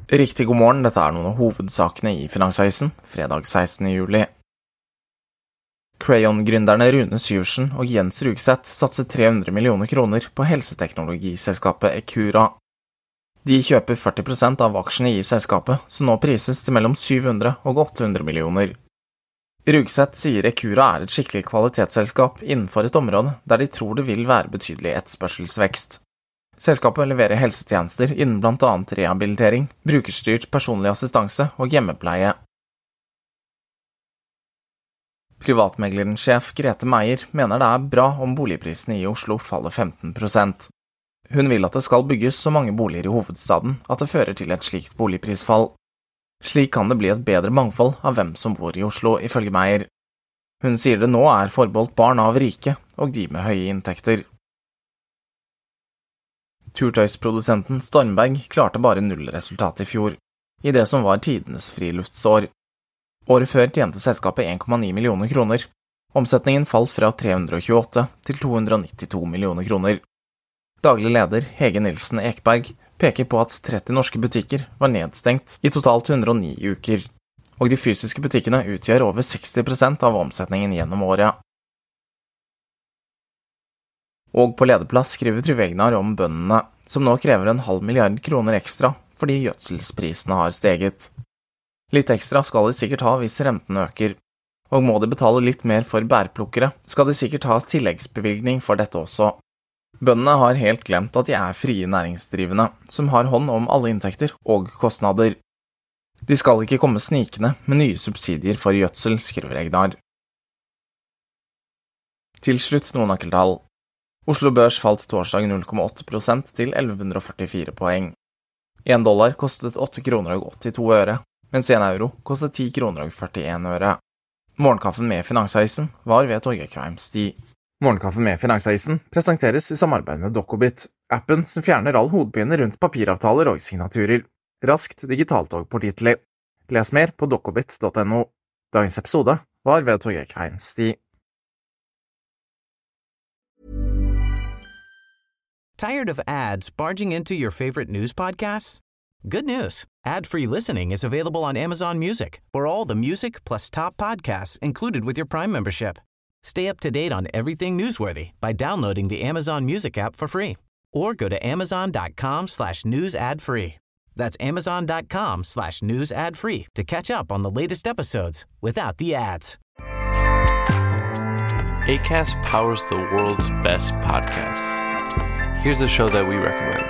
Riktig god morgen, dette noen av hovedsakene I Finansavisen, fredag 16. juli. Crayon-gründerne Rune Syversen og Jens Rugseth satser 300 millioner kroner på helseteknologiselskapet Ecura. De kjøper 40% av aksjene I selskapet, som nå prises til mellom 700 og 800 millioner. Rugseth sier Ecura et skikkelig kvalitetsselskap innenfor et område der de tror det vil være betydelig etterspørselsvekst. Selskapet leverer helsetjenester innen blant annet rehabilitering, brukerstyrt personlig assistanse og hjemmepleie. Privatmeglerens sjef Grete Meier mener det bra om boligprisene I Oslo faller 15%. Hun vil at det skal bygges så mange boliger I hovedstaden at det fører til et slikt boligprisfall. Slik kan det bli et bedre mangfold av hvem som bor I Oslo, ifølge Meier. Hun sier det nå forbeholdt barn av rike og de med høye inntekter. Turtøysprodusenten Stormberg klarte bare nullresultat I fjor, I det som var tidenes friluftsår. Året før tjente selskapet 1,9 millioner kroner. Omsetningen falt fra 328 til 292 millioner kroner. Daglig leder Hege Nilsen Ekberg peker på at 30 norske butikker var nedstengt I totalt 109 uker, og de fysiske butikkene utgjør over 60% av omsetningen gjennom året. Og på lederplass skriver Trygve Egnar om bøndene, som nå krever 0,5 milliard kroner ekstra fordi gjødselsprisene har steget. Litt ekstra skal de sikkert ha hvis renten øker, og må de betale litt mer for bærplukkere, skal de sikkert ha tilleggsbevilgning for dette også. Bøndene har helt glemt at de frie næringsdrivende, som har hånd om alle inntekter og kostnader. De skal ikke komme snikende med nye subsidier for gjødsel, skriver Egnar. Til slutt noen nøkkeltall. Oslo Børs falt torsdag 0,8% til 1144 poeng. 1 dollar kostet 8 kroner og 82 øre, mens 1 euro kostet 10 kroner og 41 øre. Morgenkaffen med Finansavisen var ved Torgeir Kveim Sti. Morgenkaffen med Finansavisen presenteres I samarbeid med Dokobit, appen som fjerner all hodepine rundt papiravtaler og signaturer. Raskt digitalt og pålitelig. Les mer på dokobit.no. Dagens episode var ved Torgeir Kveim Sti. Tired of ads barging into your favorite news podcasts? Good news. Ad-free listening is available on Amazon Music for all the music plus top podcasts included with your Prime membership. Stay up to date on everything newsworthy by downloading the Amazon Music app for free or go to amazon.com/news ad free. That's amazon.com/news ad free to catch up on the latest episodes without the ads. Acast powers the world's best podcasts. Here's a show that we recommend.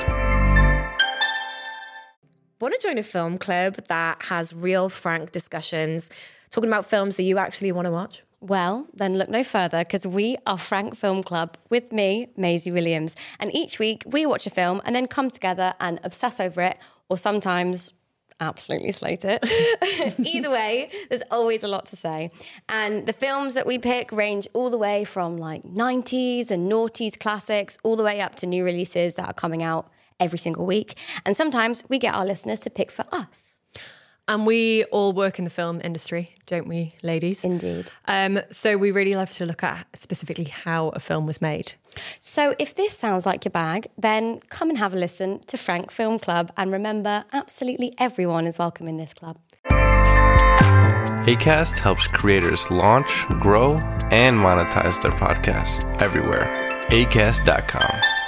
Want to join a film club that has real, frank discussions, talking about films that you actually want to watch? Well, then look no further, because we are Frank Film Club with me, Maisie Williams. And each week we watch a film and then come together and obsess over it, or sometimes absolutely slate it. Either way, there's always a lot to say. And the films that we pick range all the way from like 90s and noughties classics, all the way up to new releases that are coming out every single week. And sometimes we get our listeners to pick for us. And we all work in the film industry, don't we, ladies? Indeed. So we really love to look at specifically how a film was made. So if this sounds like your bag, then come and have a listen to Frank Film Club. And remember, absolutely everyone is welcome in this club. Acast helps creators launch, grow, and monetize their podcasts everywhere. Acast.com.